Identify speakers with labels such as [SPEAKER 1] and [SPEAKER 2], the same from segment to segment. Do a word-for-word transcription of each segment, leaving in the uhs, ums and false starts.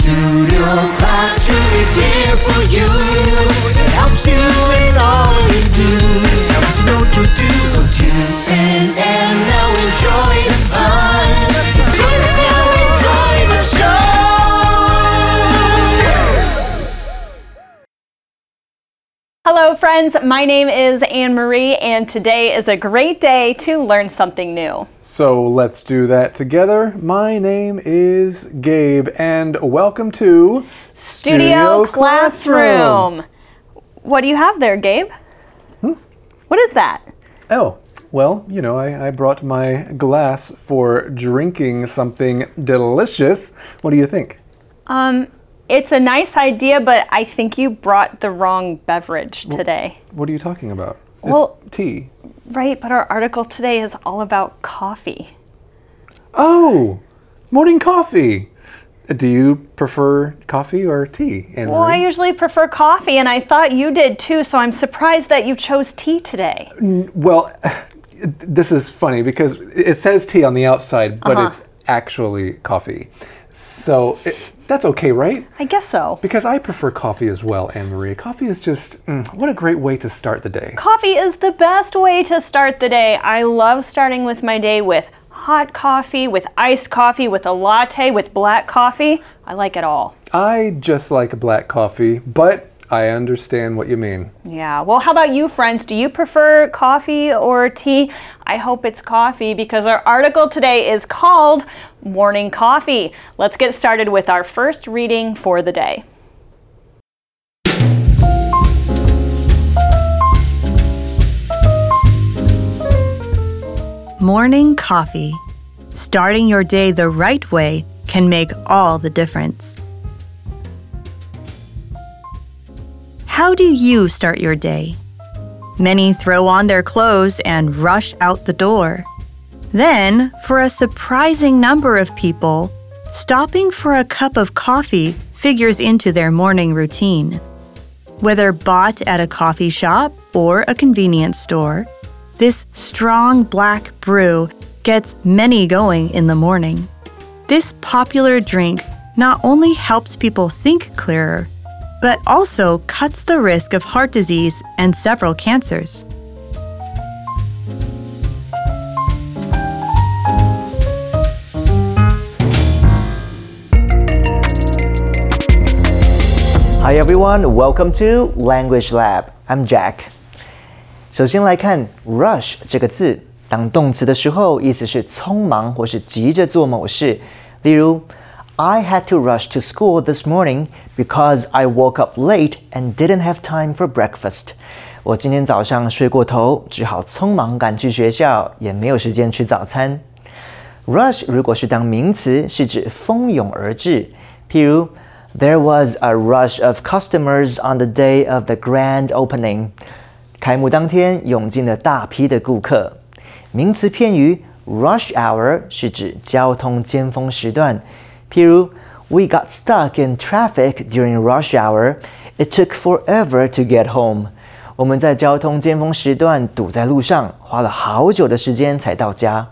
[SPEAKER 1] Studio Classroom is here for you. It helps you in all you do. Helps you know what you do. So tune in and now enjoy the fun. Join us now, enjoy the show.
[SPEAKER 2] Hello friends, my name is Anne-Marie and today is a great day to learn something new.
[SPEAKER 3] So let's do that together. My name is Gabe and welcome to
[SPEAKER 2] Studio, Studio Classroom. Classroom. What do you have there, Gabe?
[SPEAKER 3] Hmm?
[SPEAKER 2] What is that?
[SPEAKER 3] Oh, well, you know, I, I brought my glass for drinking something delicious. What do you think?
[SPEAKER 2] Um, It's a nice idea, but I think you brought the wrong beverage today.
[SPEAKER 3] What are you talking about?
[SPEAKER 2] Well,
[SPEAKER 3] it's tea.
[SPEAKER 2] Right, but our article today is all about coffee.
[SPEAKER 3] Oh, morning coffee. Do you prefer coffee or tea, Anne-Marie?
[SPEAKER 2] Well, I usually prefer coffee, and I thought you did too, so I'm surprised that you chose tea today.
[SPEAKER 3] Well, this is funny because it says tea on the outside, but
[SPEAKER 2] uh-huh.
[SPEAKER 3] it's actually coffee. So it, that's okay, right?
[SPEAKER 2] I guess so.
[SPEAKER 3] Because I prefer coffee as well, Anne-Marie. Coffee is just, mm, what a great way to start the day.
[SPEAKER 2] Coffee is the best way to start the day. I love starting with my day with hot coffee, with iced coffee, with a latte, with black coffee. I like it all.
[SPEAKER 3] I just like black coffee, but I understand what you mean.
[SPEAKER 2] Yeah, well, how about you, friends? Do you prefer coffee or tea? I hope it's coffee because our article today is called Morning Coffee. Let's get started with our first reading for the day.
[SPEAKER 4] Morning coffee. Starting your day the right way can make all the difference. How do you start your day? Many throw on their clothes and rush out the door. Then, for a surprising number of people, stopping for a cup of coffee figures into their morning routine. Whether bought at a coffee shop or a convenience store, this strong black brew gets many going in the morning. This popular drink not only helps people think clearer, but also cuts the risk of heart disease and several cancers.
[SPEAKER 5] Hi everyone, welcome to Language Lab. I'm Jack. 首先来看 rush 这个字，当动词的时候，意思是匆忙或是急着做某事。例如 I had to rush to school this morning because I woke up late and didn't have time for breakfast. 我今天早上睡过头，只好匆忙赶去学校，也没有时间吃早餐。Rush 如果是当名词，是指蜂拥而至。譬如 There was a rush of customers on the day of the grand opening. 开幕当天，涌进了大批的顾客。名词片语 rush hour 是指交通尖峰时段。譬如 We got stuck in traffic during rush hour. It took forever to get home. 我们在交通尖峰时段堵在路上，花了好久的时间才到家。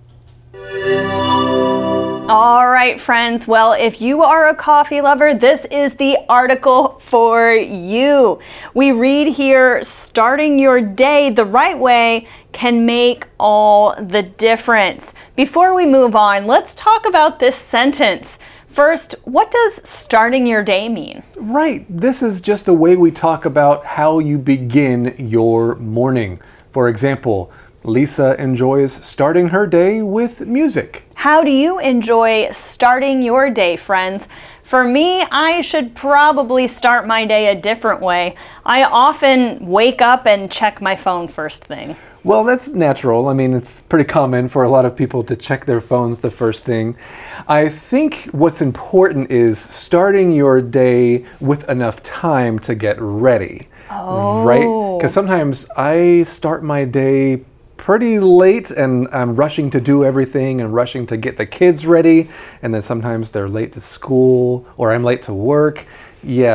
[SPEAKER 2] All right, friends. Well, if you are a coffee lover, this is the article for you. We read here, starting your day the right way can make all the difference. Before we move on, let's talk about this sentence. First, what does starting your day mean?
[SPEAKER 3] Right. This is just the way we talk about how you begin your morning. For example, Lisa enjoys starting her day with music.
[SPEAKER 2] How do you enjoy starting your day, friends? For me, I should probably start my day a different way. I often wake up and check my phone first thing.
[SPEAKER 3] Well, that's natural. I mean, it's pretty common for a lot of people to check their phones the first thing. I think what's important is starting your day with enough time to get ready.
[SPEAKER 2] Oh.
[SPEAKER 3] Right? Because sometimes I start my day pretty late and I'm rushing to do everything and rushing to get the kids ready, and then sometimes they're late to school or I'm late to work. Yeah,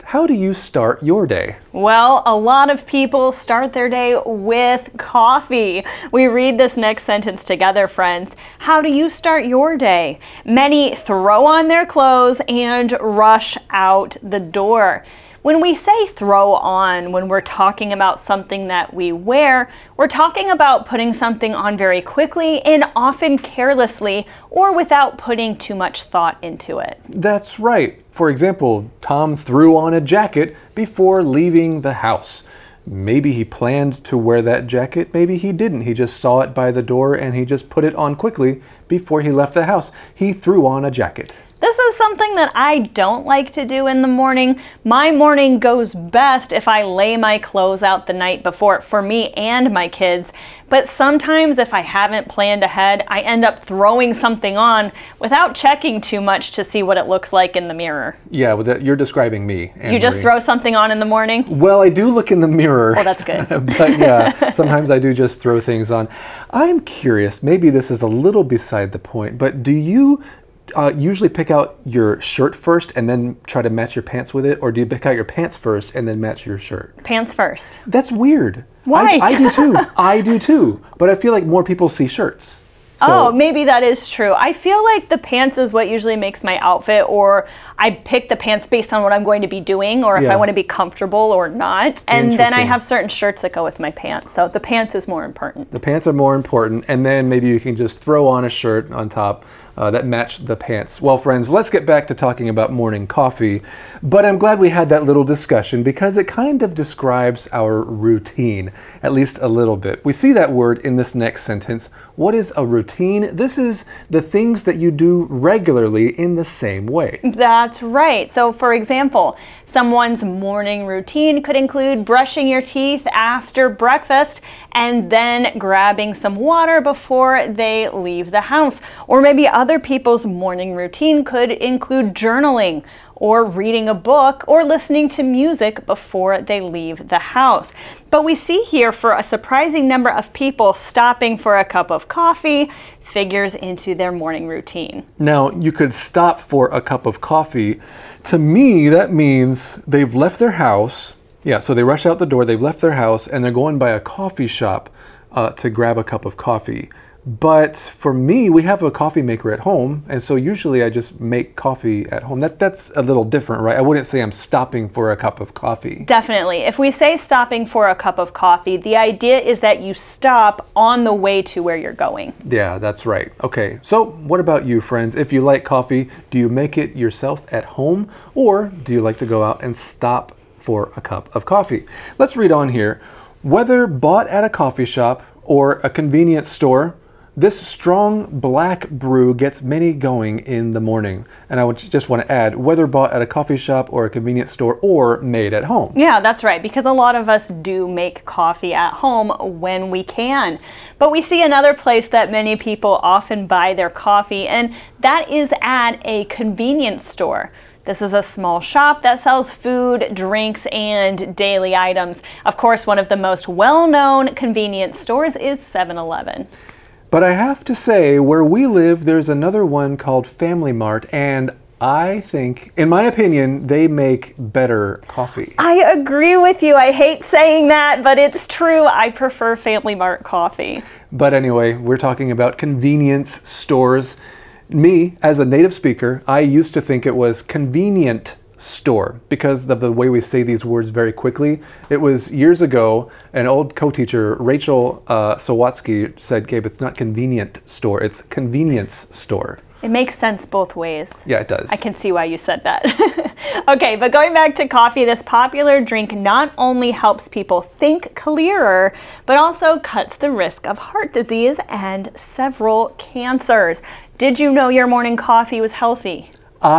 [SPEAKER 3] how do you start your day?
[SPEAKER 2] Well, a lot of people start their day with coffee. We read this next sentence together, friends. How do you start your day? Many throw on their clothes and rush out the door. When we say throw on, when we're talking about something that we wear, we're talking about putting something on very quickly and often carelessly or without putting too much thought into it.
[SPEAKER 3] That's right. For example, Tom threw on a jacket before leaving the house. Maybe he planned to wear that jacket, maybe he didn't. He just saw it by the door and he just put it on quickly before he left the house. He threw on a jacket.
[SPEAKER 2] This is something that I don't like to do in the morning. My morning goes best if I lay my clothes out the night before for me and my kids. But sometimes if I haven't planned ahead, I end up throwing something on without checking too much to see what it looks like in the mirror.
[SPEAKER 3] Yeah, well, that, you're describing me, Anne
[SPEAKER 2] You just
[SPEAKER 3] Marie.
[SPEAKER 2] throw something on in the morning?
[SPEAKER 3] Well, I do look in the mirror.
[SPEAKER 2] Well, that's good.
[SPEAKER 3] But yeah, sometimes I do just throw things on. I'm curious, maybe this is a little beside the point, but do you Uh, usually pick out your shirt first and then try to match your pants with it? Or do you pick out your pants first and then match your shirt?
[SPEAKER 2] Pants first.
[SPEAKER 3] That's weird.
[SPEAKER 2] Why?
[SPEAKER 3] I, I do too. I do too. But I feel like more people see shirts. So,
[SPEAKER 2] oh, maybe that is true. I feel like the pants is what usually makes my outfit, or I pick the pants based on what I'm going to be doing, or if
[SPEAKER 3] Yeah.
[SPEAKER 2] I want to be comfortable or not. And then I
[SPEAKER 3] Interesting.
[SPEAKER 2] have certain shirts that go with my pants. So the pants is more important.
[SPEAKER 3] the pants are more important, and then maybe you can just throw on a shirt on top uh, that match the pants. Well, friends, let's get back to talking about morning coffee. But I'm glad we had that little discussion because it kind of describes our routine, at least a little bit. We see that word in this next sentence. What is a routine? This is the things that you do regularly in the same way.
[SPEAKER 2] That's right. So for example, someone's morning routine could include brushing your teeth after breakfast and then grabbing some water before they leave the house. Or maybe other people's morning routine could include journaling or reading a book or listening to music before they leave the house. But we see here for a surprising number of people stopping for a cup of coffee figures into their morning routine.
[SPEAKER 3] Now, you could stop for a cup of coffee. To me, that means they've left their house. Yeah, so they rush out the door, they've left their house, and they're going by a coffee shop uh, to grab a cup of coffee. But for me, we have a coffee maker at home, and so usually I just make coffee at home. That That's a little different, right? I wouldn't say I'm stopping for a cup of coffee.
[SPEAKER 2] Definitely. If we say stopping for a cup of coffee, the idea is that you stop on the way to where you're going.
[SPEAKER 3] Yeah, that's right. Okay, so what about you, friends? If you like coffee, do you make it yourself at home, or do you like to go out and stop for a cup of coffee? Let's read on here. Whether bought at a coffee shop or a convenience store, this strong black brew gets many going in the morning. And I would just want to add, whether bought at a coffee shop or a convenience store or made at home.
[SPEAKER 2] Yeah, that's right, because a lot of us do make coffee at home when we can. But we see another place that many people often buy their coffee, and that is at a convenience store. This is a small shop that sells food, drinks, and daily items. Of course, one of the most well-known convenience stores is seven eleven.
[SPEAKER 3] But I have to say, where we live, there's another one called Family Mart, and I think, in my opinion, they make better coffee.
[SPEAKER 2] I agree with you. I hate saying that, but it's true. I prefer Family Mart coffee.
[SPEAKER 3] But anyway, we're talking about convenience stores. Me, as a native speaker, I used to think it was convenient store because of the way we say these words very quickly. It was years ago, an old co-teacher, Rachel uh, Sawatsky, said, Gabe, it's not convenient store, it's convenience store.
[SPEAKER 2] It makes sense both ways.
[SPEAKER 3] Yeah, it does.
[SPEAKER 2] I can see why you said that. Okay, but going back to coffee, this popular drink not only helps people think clearer, but also cuts the risk of heart disease and several cancers. Did you know your morning coffee was healthy?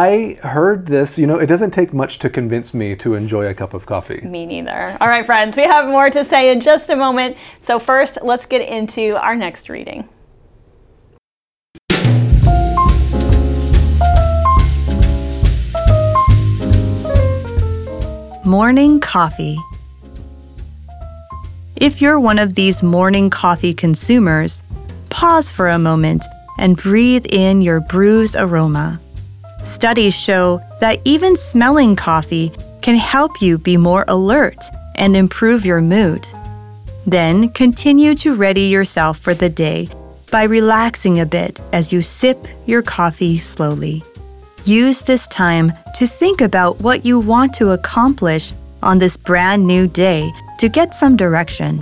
[SPEAKER 3] I heard this, you know, it doesn't take much to convince me to enjoy a cup of coffee.
[SPEAKER 2] Me neither. All right, friends, we have more to say in just a moment. So first, let's get into our next reading.
[SPEAKER 4] Morning coffee. If you're one of these morning coffee consumers, pause for a moment and breathe in your brew's aroma. Studies show that even smelling coffee can help you be more alert and improve your mood. Then continue to ready yourself for the day by relaxing a bit as you sip your coffee slowly. Use this time to think about what you want to accomplish on this brand new day to get some direction.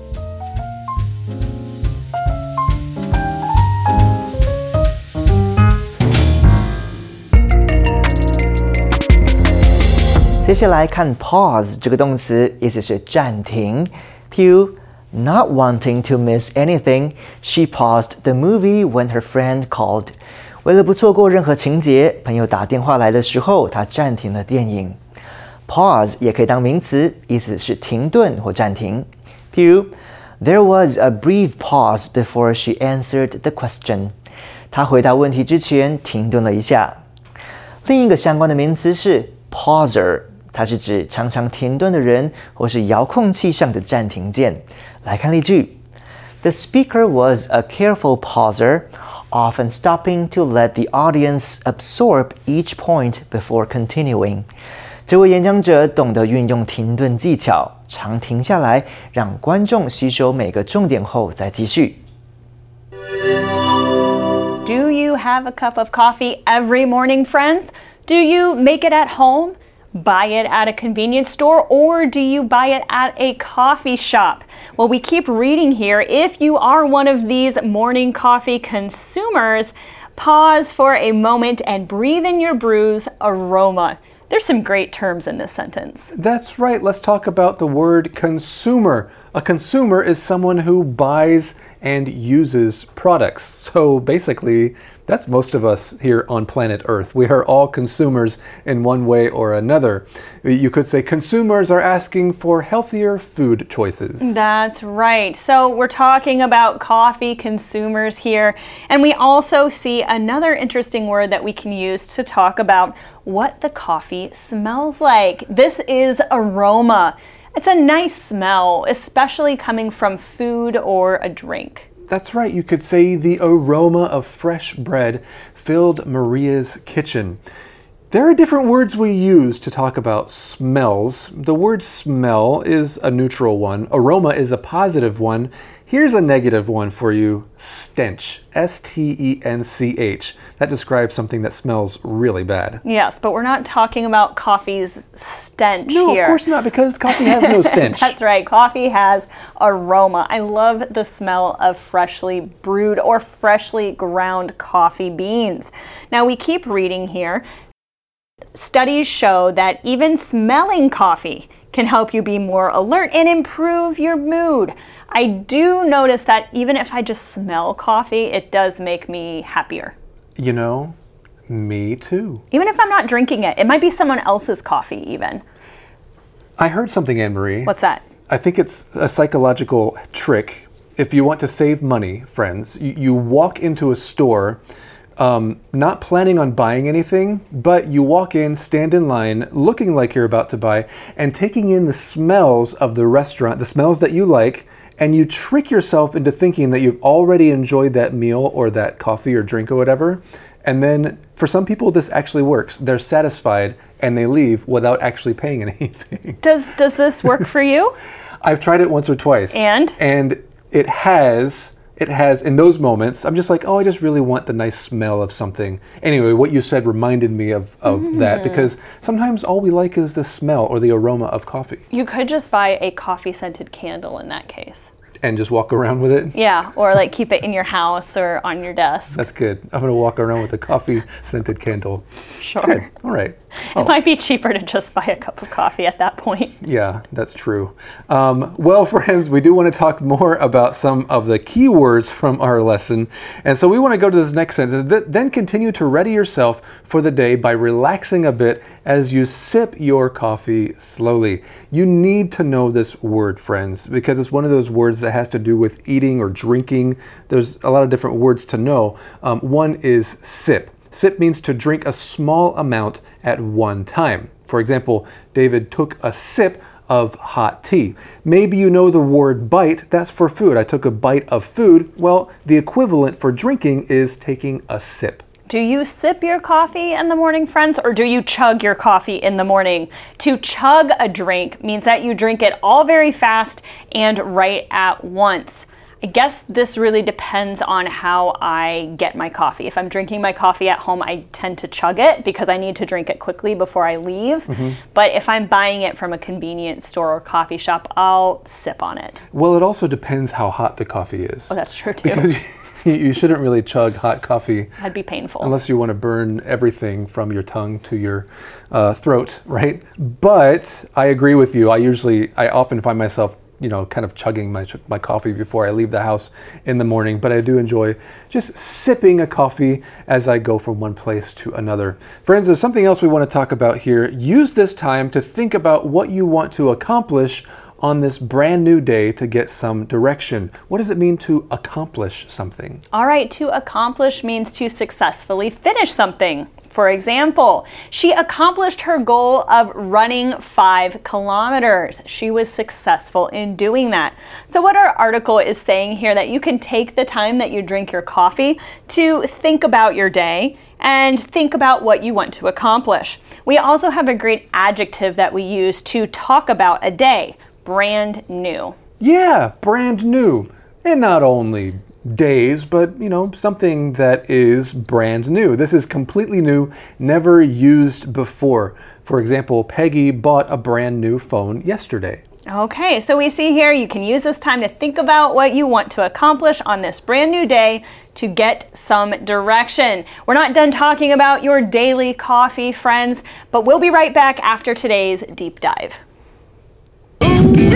[SPEAKER 5] "接下来看 pause 这个动词，意思是暂停。譬如 Not wanting to miss anything, she paused the movie when her friend called. 为了不错过任何情节，朋友打电话来的时候，她暂停了电影。Pause 也可以当名词，意思是停顿或暂停。譬如 There was a brief pause before she answered the question. 她回答问题之前停顿了一下。另一个相关的名词是 pauser， 它是指常常停顿的人，或是遥控器上的暂停键。来看例句 The speaker was a careful pauser, often stopping to let the audience absorb each point before continuing. 这位演讲者懂得运用停顿技巧，常停下来，让观众吸收每个重点后再继续。
[SPEAKER 2] Do you have a cup of coffee every morning, friends? Do you make it at home, buy it at a convenience store, or do you buy it at a coffee shop? Well, we keep reading here. If you are one of these morning coffee consumers, pause for a moment and breathe in your brew's aroma. There's some great terms in this sentence.
[SPEAKER 3] That's right. Let's talk about the word consumer. A consumer is someone who buys and uses products. So basically, that's most of us here on planet Earth. We are all consumers in one way or another. You could say consumers are asking for healthier food choices.
[SPEAKER 2] That's right. So we're talking about coffee consumers here. And we also see another interesting word that we can use to talk about what the coffee smells like. This is aroma. It's a nice smell, especially coming from food or a drink.
[SPEAKER 3] That's right. You could say the aroma of fresh bread filled Maria's kitchen. There are different words we use to talk about smells. The word smell is a neutral one. Aroma is a positive one. Here's a negative one for you, stench, S T E N C H. That describes something that smells really bad.
[SPEAKER 2] Yes, but we're not talking about coffee's stench
[SPEAKER 3] no,
[SPEAKER 2] here.
[SPEAKER 3] No, of course not, because coffee has no stench.
[SPEAKER 2] That's right, coffee has aroma. I love the smell of freshly brewed or freshly ground coffee beans. Now we keep reading here. Studies show that even smelling coffee can help you be more alert and improve your mood. I do notice that even if I just smell coffee, it does make me happier.
[SPEAKER 3] You know, me too.
[SPEAKER 2] Even if I'm not drinking it, it might be someone else's coffee even.
[SPEAKER 3] I heard something, Anne-Marie.
[SPEAKER 2] What's that?
[SPEAKER 3] I think it's a psychological trick. If you want to save money, friends, you, you walk into a store Um, not planning on buying anything, but you walk in, stand in line, looking like you're about to buy, and taking in the smells of the restaurant, the smells that you like, and you trick yourself into thinking that you've already enjoyed that meal or that coffee or drink or whatever. And then for some people, this actually works. They're satisfied and they leave without actually paying anything.
[SPEAKER 2] Does, does this work for you?
[SPEAKER 3] I've tried it once or twice.
[SPEAKER 2] And?
[SPEAKER 3] And it has... It has, in those moments, I'm just like, oh, I just really want the nice smell of something. Anyway, what you said reminded me of, of mm. that, because sometimes all we like is the smell or the aroma of coffee.
[SPEAKER 2] You could just buy a coffee-scented candle in that case.
[SPEAKER 3] And just walk around with it?
[SPEAKER 2] Yeah, or like keep it in your house or on your desk.
[SPEAKER 3] That's good. I'm going to walk around with a coffee-scented candle.
[SPEAKER 2] Sure.
[SPEAKER 3] Good. All right. Oh.
[SPEAKER 2] It might be cheaper to just buy a cup of coffee at that point.
[SPEAKER 3] Yeah, that's true. Um, well, friends, we do want to talk more about some of the key words from our lesson. And so we want to go to this next sentence. Then continue to ready yourself for the day by relaxing a bit as you sip your coffee slowly. You need to know this word, friends, because it's one of those words that has to do with eating or drinking. There's a lot of different words to know. Um, one is sip. Sip means to drink a small amount at one time. For example, David took a sip of hot tea. Maybe you know the word bite, that's for food. I took a bite of food. Well, the equivalent for drinking is taking a sip.
[SPEAKER 2] Do you sip your coffee in the morning, friends, or do you chug your coffee in the morning? To chug a drink means that you drink it all very fast and right at once. I guess this really depends on how I get my coffee. If I'm drinking my coffee at home, I tend to chug it because I need to drink it quickly before I leave. Mm-hmm. But if I'm buying it from a convenience store or coffee shop, I'll sip on it.
[SPEAKER 3] Well, it also depends how hot the coffee is.
[SPEAKER 2] Oh, that's true too.
[SPEAKER 3] Because you shouldn't really chug hot coffee.
[SPEAKER 2] That'd be painful.
[SPEAKER 3] Unless you want to burn everything from your tongue to your uh, throat, right? But I agree with you. I usually, I often find myself you know, kind of chugging my my coffee before I leave the house in the morning, but I do enjoy just sipping a coffee as I go from one place to another. Friends, there's something else we want to talk about here. Use this time to think about what you want to accomplish on this brand new day to get some direction. What does it mean to accomplish something?
[SPEAKER 2] All right, to accomplish means to successfully finish something. For example, she accomplished her goal of running five kilometers. She was successful in doing that. So what our article is saying here, that you can take the time that you drink your coffee to think about your day and think about what you want to accomplish. We also have a great adjective that we use to talk about a day: brand new.
[SPEAKER 3] Yeah, brand new. And not only days, but you know, something that is brand new. This is completely new, never used before. For example, Peggy bought a brand new phone yesterday.
[SPEAKER 2] Okay, so we see here you can use this time to think about what you want to accomplish on this brand new day to get some direction. We're not done talking about your daily coffee, friends, but we'll be right back after today's deep dive.
[SPEAKER 6] Deep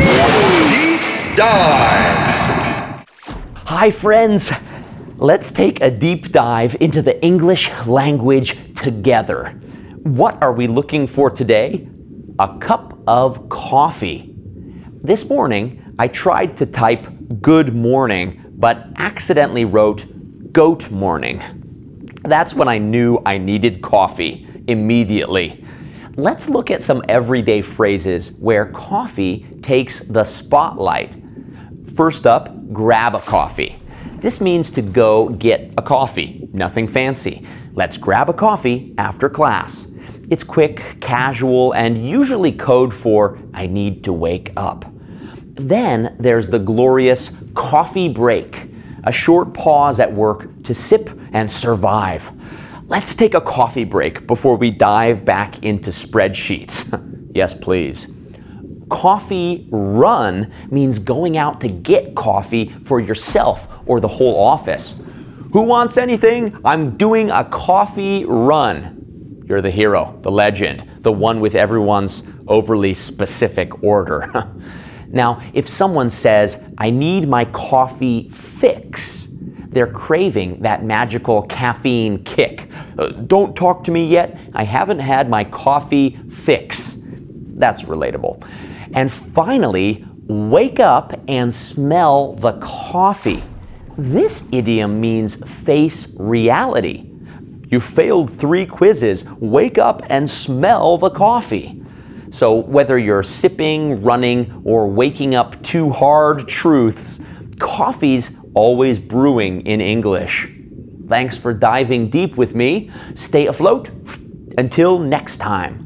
[SPEAKER 6] dive.
[SPEAKER 7] Hi friends, let's take a deep dive into the English language together. What are we looking for today? A cup of coffee. This morning, I tried to type good morning, but accidentally wrote goat morning. That's when I knew I needed coffee immediately. Let's look at some everyday phrases where coffee takes the spotlight. First up, grab a coffee. This means to go get a coffee. Nothing fancy. Let's grab a coffee after class. It's quick, casual, and usually code for I need to wake up. Then there's the glorious coffee break, a short pause at work to sip and survive. Let's take a coffee break before we dive back into spreadsheets. Yes, please. Coffee run means going out to get coffee for yourself or the whole office. Who wants anything? I'm doing a coffee run. You're the hero, the legend, the one with everyone's overly specific order. Now, if someone says, I need my coffee fix, they're craving that magical caffeine kick. Uh, don't talk to me yet. I haven't had my coffee fix. That's relatable. And finally, wake up and smell the coffee. This idiom means face reality. You failed three quizzes. Wake up and smell the coffee. So whether you're sipping, running, or waking up to hard truths, coffee's always brewing in English. Thanks for diving deep with me. Stay afloat. Until next time.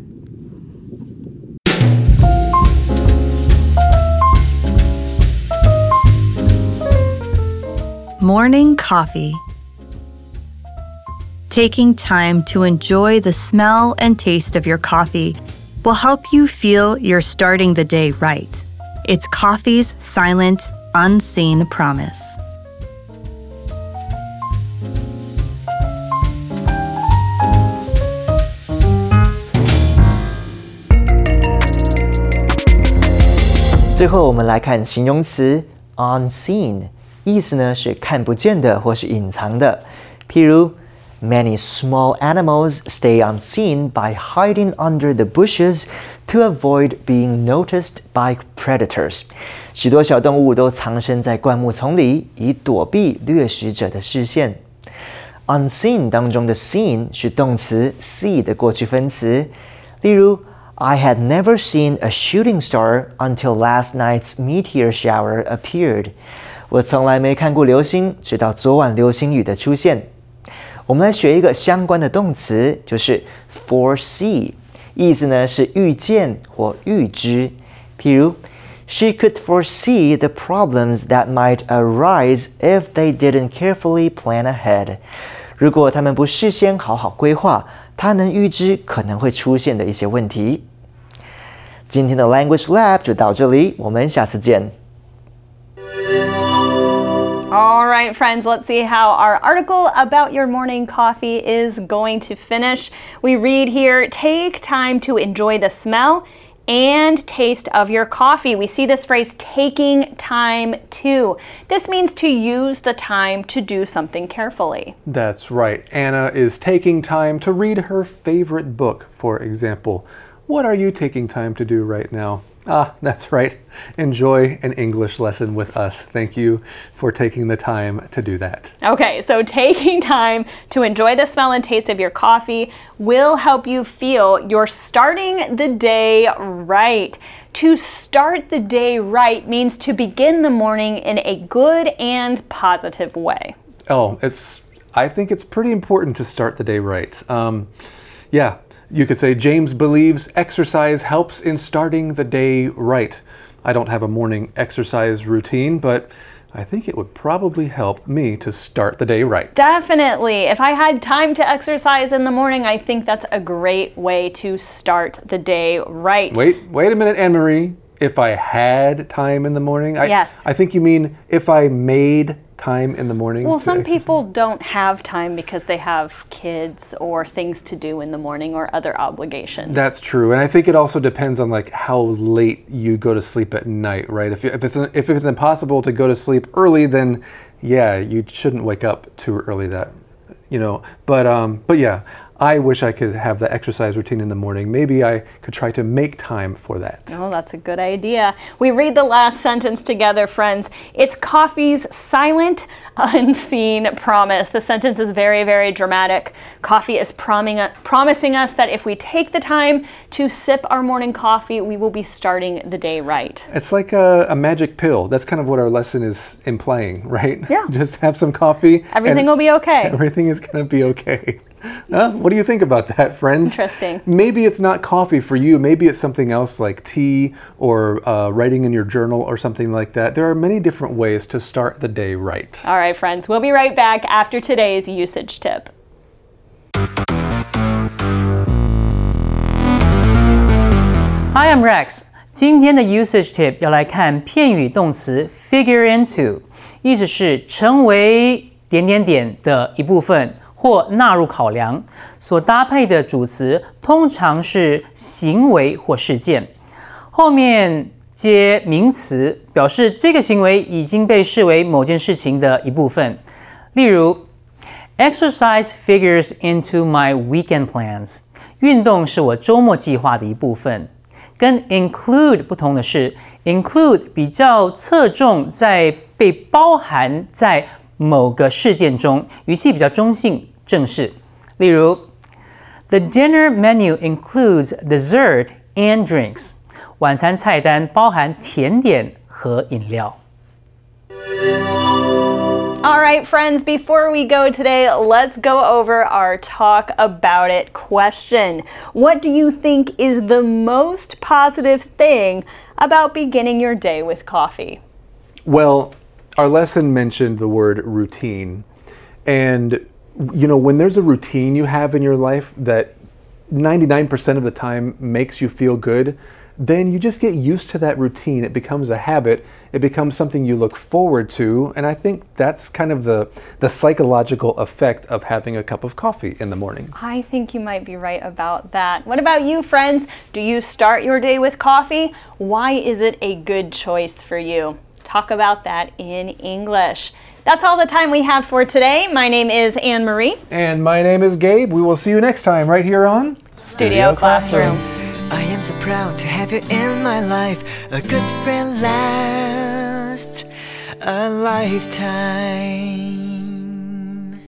[SPEAKER 4] Morning coffee. Taking time to enjoy the smell and taste of your coffee will help you feel you're starting the day right. It's coffee's silent, unseen promise.
[SPEAKER 5] 最后我们来看形容词 unseen， 意思呢是看不见的或是隐藏的。譬如 Many small animals stay unseen by hiding under the bushes to avoid being noticed by predators. 许多小动物都藏身在灌木丛里，以躲避掠食者的视线。Unseen 当中的 seen 是动词 see 的过去分词。例如 I had never seen a shooting star until last night's meteor shower appeared. 我从来没看过流星，直到昨晚流星雨的出现。 我们来学一个相关的动词，就是 foresee， 意思呢是预见或预知。譬如 She could foresee the problems that might arise if they didn't carefully plan ahead. 如果他们不事先好好规划，她能预知可能会出现的一些问题。今天的 Language Lab 就到这里，我们下次见。
[SPEAKER 2] All right, friends, let's see how our article about your morning coffee is going to finish. We read here, take time to enjoy the smell and taste of your coffee. We see this phrase, taking time to. This means to use the time to do something carefully.
[SPEAKER 3] That's right. Anna is taking time to read her favorite book, for example. What are you taking time to do right now? Ah, that's right. Enjoy an English lesson with us. Thank you for taking the time to do that.
[SPEAKER 2] Okay, so taking time to enjoy the smell and taste of your coffee will help you feel you're starting the day right. To start the day right means to begin the morning in a good and positive way.
[SPEAKER 3] Oh, it's. I think it's pretty important to start the day right. Um, yeah. You could say James believes exercise helps in starting the day right. I don't have a morning exercise routine, but I think it would probably help me to start the day right.
[SPEAKER 2] Definitely. If I had time to exercise in the morning, I think that's a great way to start the day right.
[SPEAKER 3] Wait, wait a minute, Anne-Marie. If I had time in the morning? I,
[SPEAKER 2] yes.
[SPEAKER 3] I think you mean if I made time in the morning?
[SPEAKER 2] Well,
[SPEAKER 3] to
[SPEAKER 2] some
[SPEAKER 3] exercise?
[SPEAKER 2] people don't have time because they have kids or things to do in the morning or other obligations.
[SPEAKER 3] That's true, and I think it also depends on like how late you go to sleep at night, right? If, you, if it's if it's impossible to go to sleep early, then yeah, you shouldn't wake up too early. That you know, but um, but yeah. I wish I could have the exercise routine in the morning. Maybe I could try to make time for that.
[SPEAKER 2] Oh, that's a good idea. We read the last sentence together, friends. It's coffee's silent, unseen promise. The sentence is very, very dramatic. Coffee is prom- promising us that if we take the time to sip our morning coffee, we will be starting the day right.
[SPEAKER 3] It's like a, a magic pill. That's kind of what our lesson is implying, right?
[SPEAKER 2] Yeah.
[SPEAKER 3] Just have some coffee.
[SPEAKER 2] Everything will be okay.
[SPEAKER 3] Everything is going to be okay. Uh, what do you think about that, friends?
[SPEAKER 2] Interesting.
[SPEAKER 3] Maybe it's not coffee for you. Maybe it's something else like tea or uh, writing in your journal or something like that. There are many different ways to start the day right.
[SPEAKER 2] All right, friends. We'll be right back after today's usage tip.
[SPEAKER 6] Hi, I'm Rex. 今天的 usage tip 要来看片语动词 figure into， 意思是成为点点点的一部分。或纳入考量，所搭配的主词通常是行为或事件，后面接名词，表示这个行为已经被视为某件事情的一部分。例如 ，exercise figures into my weekend plans， 运动是我周末计划的一部分。跟 include 不同的是 ，include 比较侧重在被包含在某个事件中，语气比较中性。正式，例如 ，The dinner menu includes dessert and drinks。晚餐菜单包含甜点和饮料。
[SPEAKER 2] All right, friends, before we go today, let's go over our talk about it question. What do you think is the most positive thing about beginning your day with coffee?
[SPEAKER 3] Well, our lesson mentioned the word routine, and you know, when there's a routine you have in your life that ninety-nine percent of the time makes you feel good, then you just get used to that routine. It becomes a habit. It becomes something you look forward to. And I think that's kind of the, the psychological effect of having a cup of coffee in the morning.
[SPEAKER 2] I think you might be right about that. What about you, friends? Do you start your day with coffee? Why is it a good choice for you? Talk about that in English. That's all the time we have for today. My name is Anne-Marie.
[SPEAKER 3] And my name is Gabe. We will see you next time right here on
[SPEAKER 2] Studio Classroom.
[SPEAKER 1] I am so proud to have you in my life. A good friend lasts a lifetime.